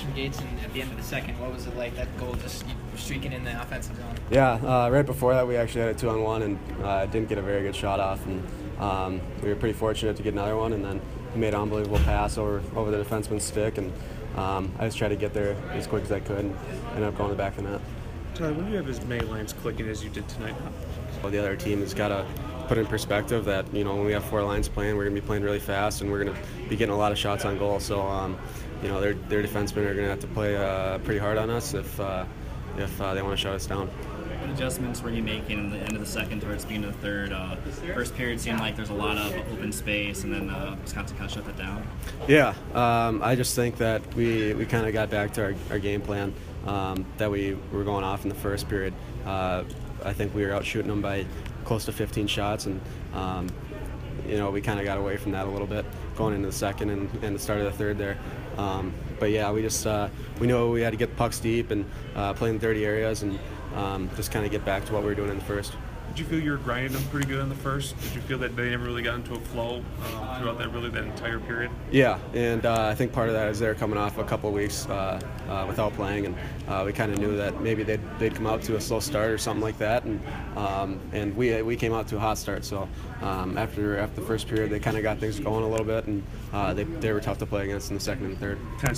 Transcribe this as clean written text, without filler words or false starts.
Christian Gates at the end of the second. What was it like, that goal, just streaking in the offensive zone? Yeah, right before that we actually had a 2-on-1 and didn't get a very good shot off, and we were pretty fortunate to get another one, and then he made an unbelievable pass over the defenseman's stick, and I just tried to get there as quick as I could and ended up going to the back of the net. Tyler, when you have as many lines clicking as you did tonight, Well, the other team has got to put in perspective that, when we have 4 lines playing, we're going to be playing really fast and we're going to be getting a lot of shots on goal. So, their defensemen are going to have to play pretty hard on us if they want to shut us down. What adjustments were you making in the end of the second towards the beginning of the third? First period seemed like there's a lot of open space, and then Wisconsin kind of shut that down. Yeah, I just think that we kind of got back to our game plan that we were going off in the first period. I think we were out shooting them by close to 15 shots, and we kind of got away from that a little bit going into the second and the start of the third there. But yeah, we knew we had to get pucks deep and play in dirty areas and just kind of get back to what we were doing in the first. did you feel you were grinding them pretty good in the first? Did you feel that they never really got into a flow throughout that entire period? Yeah, and I think part of that is they're coming off a couple of weeks without playing, and we kind of knew that maybe they'd come out to a slow start or something like that, and we came out to a hot start. So after the first period, they kind of got things going a little bit, and they were tough to play against in the second and third. Kind of